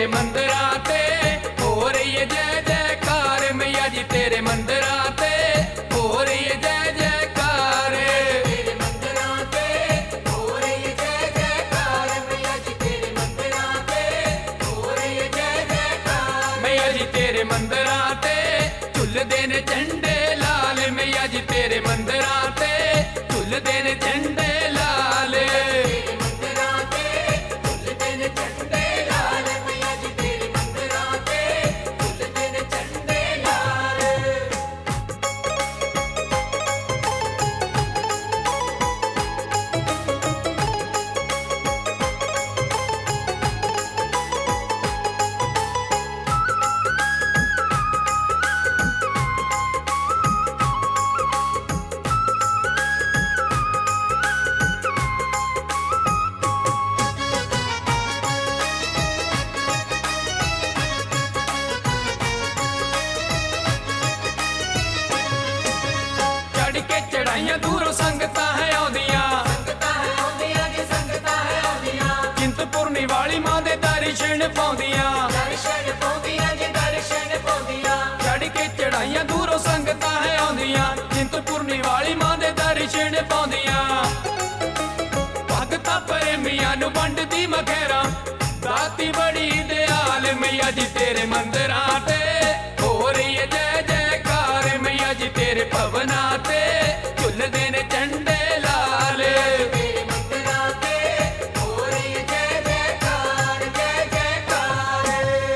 तेरे मंदिरां ते हो रही है जय जयकार मैया जी तेरे मंदिरां ते हो रही है जय जयकार तेरे मंदिरां ते हो रही है जय जयकार मैया जी तेरे मंदिरां ते हो रही है जय जयकार मैया जी तेरे मंदिरां ते झुलदे ने झंडे लाल मैया जी तेरे मंदिरां ते झुलदे ने झंडे लाल तेरे मंदिरां ते झुलदे ने झंडे लाल मैया जी तेरे मंदिरां ते झुलदे ने झंडे लाल चढ़ के चढ़ाइयां दूरों संगतां है आउंदियां संगतां है आउंदियां जी संगतां है आउंदियां चिंतपूर्णी वाली मां दे दर्शन पाउंदियां दर्शन पाउंदियां जी दर्शन पाउंदियां चढ़ के चढ़ाइयां दूरों संगतां है आउंदियां चिंतपूर्णी वाली मां दे दर्शन पाउंदियां भगतां प्रेमियां नूं वंडदी मखेरा दाती बड़ी दयाल मैया जी तेरे मंदिरां ते हो रही है जय जयकार मैया जी तेरे भवनां ते झुलदे ने झंडे लाल तेरे मंदिरां ते हो रही है जय जयकार जय जयकार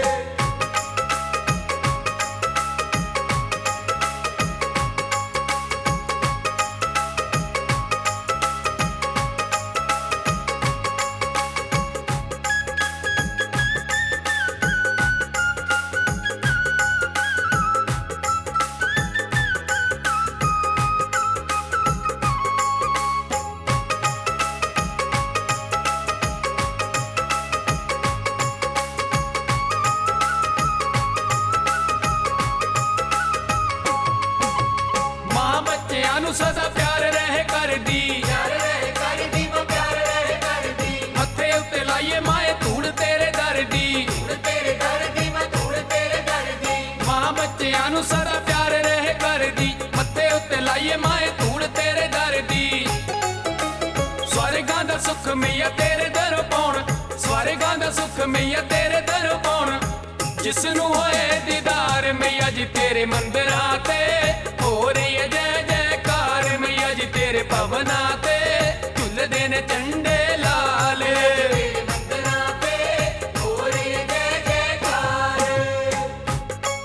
मां बच्चियां नूं सदा प्यार रहे करदी प्यार रहे करदी वो प्यार रहे करदी मत्थे उत्ते लाइए माए धूड़ तेरे दर दी धूड़ तेरे दर दी मैं धूड़ तेरे दर दी मां बच्चियां नूं सदा प्यार रहे करदी मत्थे उत्ते लाइए माए धूड़ तेरे दर दी स्वर्गां दा सुख मैया तेरे दर पाउण स्वर्गां दा सुख मैया तेरे दर पाउण जिस नूं होए दीदार मैया जी तेरे मंदिरां ते हो रही है जय जयकार मैया जी तेरे भवनां ते झुलदे ने झंडे लाल तेरे मंदिरां ते हो रही है जय जयकार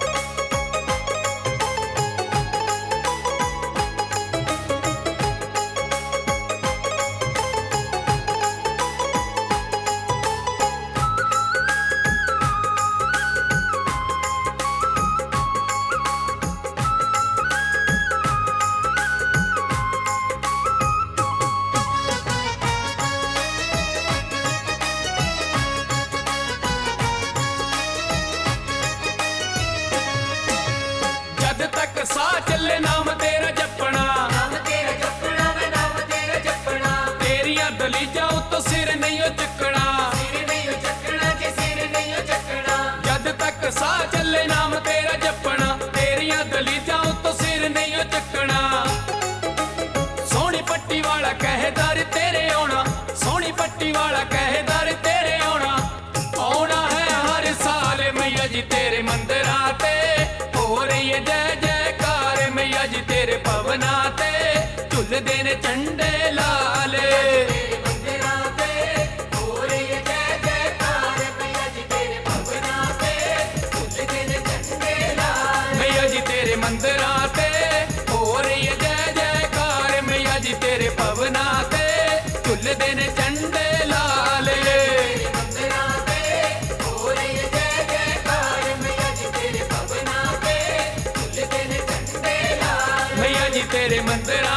जद तक साह चले नाम तेरा जपना नाम तेरा जपना मैं नाम तेरा जपना तेरियां दलीजां उत्तों सिर नहीं ओ चुकना सिर नहीं ओ चकना के सिर नहीं ओ चकना जद तक साह चले नाम तेरा जपना तेरियां दलीजां उत्तों सिर नहीं ओ चुकना सोहनी पट्टी वाला कहदार तेरे आउणा सोहनी पट्टी वाला कहदार तेरे आउणा आउणा है हर साल मैया जी तेरे मंदिरां ते हो रही है जय जयकार मैया जी तेरे भवनां ते झुलदे ने झंडे लाल तेरे मंदिरां ते हो रही है जय जयकार मैया जी तेरे भवनां ते झुलदे ने झंडे लाल मैया जी तेरे मंदिरां ते हो रही है जय जयकार मैया जी तेरे भवनां ते झुलदे ने झंडे लाल तेरे मंदिरां ते हो रही है जय जयकार मैया जी तेरे भवनां ते झुलदे ने झंडे लाल मैया जी तेरे मंदिरां